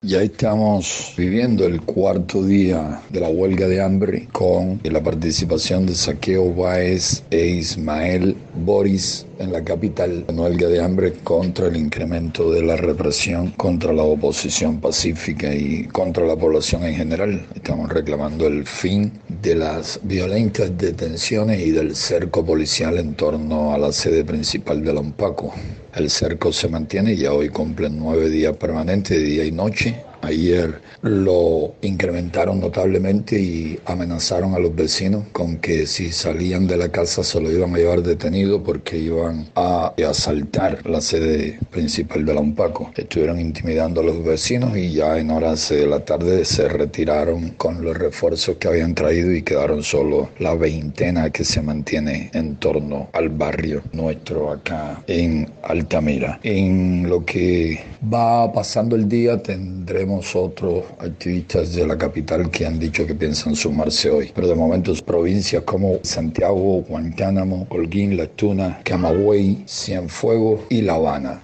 Ya estamos viviendo el cuarto día de la huelga de hambre con la participación de Saqueo Báez e Ismael Boris en la capital. Una huelga de hambre contra el incremento de la represión contra la oposición pacífica y contra la población en general. Estamos reclamando el fin de las violentas detenciones y del cerco policial en torno a la sede principal de la UNPACO. El cerco se mantiene y ya hoy cumplen 9 días permanentes, de día y noche. Ayer lo incrementaron notablemente y amenazaron a los vecinos con que si salían de la casa se lo iban a llevar detenido porque iban a asaltar la sede principal de la UNPACO. Estuvieron intimidando a los vecinos y ya en horas de la tarde se retiraron con los refuerzos que habían traído y quedaron solo la veintena que se mantiene en torno al barrio nuestro acá en Altamira. En lo que va pasando el día tendremos otros activistas de la capital que han dicho que piensan sumarse hoy. Pero de momento provincias como Santiago, Guantánamo, Holguín, Las Tunas, Camagüey, Cienfuegos y La Habana